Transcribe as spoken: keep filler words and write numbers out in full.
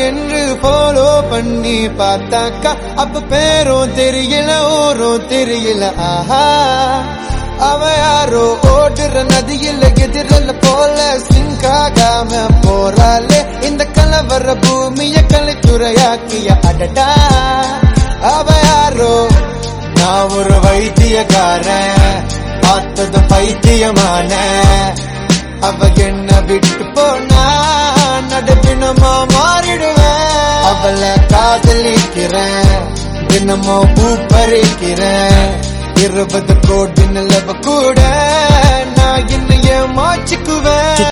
என்று ஃபாலோ பண்ணி பார்த்தாக்கா அப்ப பேரும் தெரியல ஊரும் தெரியல. ஆஹா அவ யாரோ ஓடுற நதியில எதிரல போல சிங்காகாம போறாளே இந்த கலவர பூமிய கலைத்துறையாக்கிய அடடா. அவ யாரோ நான் ஒரு வைத்தியக்காரன் பார்த்தது பைத்தியமான. அவ என்ன விட்டு போனா நடுப்பினமா மாறிடுவேன். அவளை காதலிக்கிறேன் தினமோ பூ பறிக்கிறேன். இருபது கோடி நிலவ கூட நான் என்னைய மாச்சுக்குவேன்.